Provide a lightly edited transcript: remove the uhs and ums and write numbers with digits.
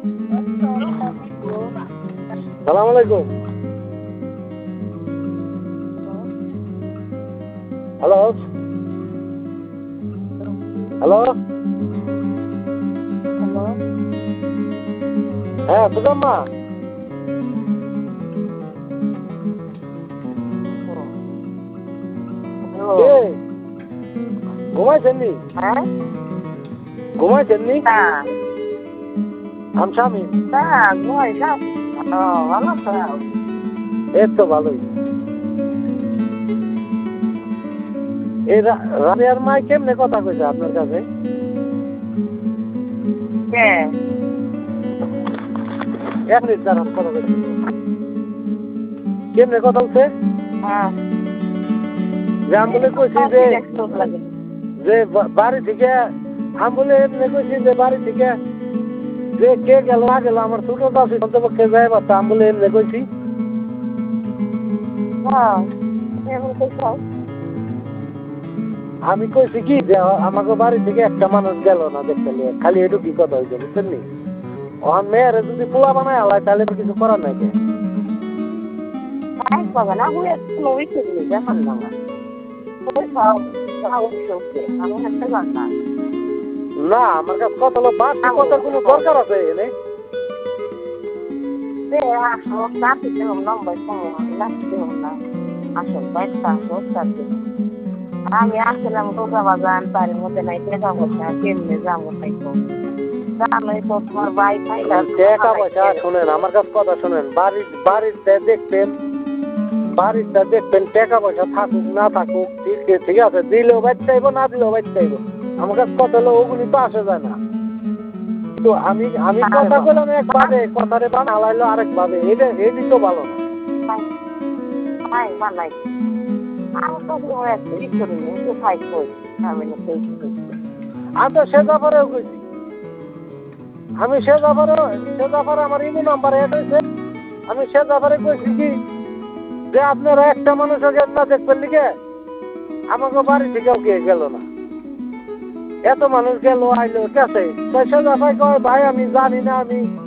সালাম আলাইকুম। Hello hello, হ্যাঁ সুজম্মা, কে ঘুমাইছেন নি? হ্যাঁ ঘুমাইছেন নি? না আমি স্বামী। না ঘুমাই না। ভালো তো। এই তো ভালোই। এই রাবিয়ার মাই কেমনে কথা কইছে আপনার কাছে? কে? এক মিনিট দাঁড়ান, কথা কইছে। কেমনে কথা বলছে? হ্যাঁ যে আমি বলে কইছি যে বাড়ি থেকে, আমি বলে এমনি কইছি যে বাড়ি থেকে যে কে গেল না গেল আমার ছোট দাসী অন্তপক্ষে যাই বাচ্চা, আমি বলে এমনি কইছি। আমি কইছি কি যে আমাকে বাড়ি থেকে একটা মানুষ গেল না দেখতে নিয়ে, খালি একটু কি কথা হয়েছে বুঝছেন নি? ওখান মেয়ের যদি পোলা বানায় আলায় তাহলে তো কিছু করার নাই। না আমার কাছে কথা হলো বাড়তি কথার কোনো দরকার আছে এনে? আমি আসলাম রোজা বাজান, তার মধ্যে নাই টাকা পয়সা, কেমনে যাবো খাইতো জানোই তো তোমার ভাই টাকা পয়সা শোনেন, আমার কাছে কথা শোনেন, বাড়িতে দেখবেন টাকা পয়সা থাকুক না থাকুক ঠিক আছে, দিলেও বাইর চাইবো না দিলেও বাইর চাইবো। আমার কাছে কথা হলো ওগুলি তো আসে যায় না। তো আমি কথা বললাম একভাবে, কথারে বানালাইলো আরেক ভাবে, এটি তো ভালো না। আমি তো সে ব্যাপারেও কইছি, আমি সে ব্যাপারে আমার ইমো নাম্বার এড হয়েছে, আমি সে ব্যাপারে কইছি কি যে আপনারা একটা মানুষও গেল না দেখবেন লিখে, আমাকে বাড়ি থেকেও কে গেল না, এত মানুষ গেল আইলো ঠিক আছে, সে ব্যাপারে কয় ভাই আমি জানি না, আমি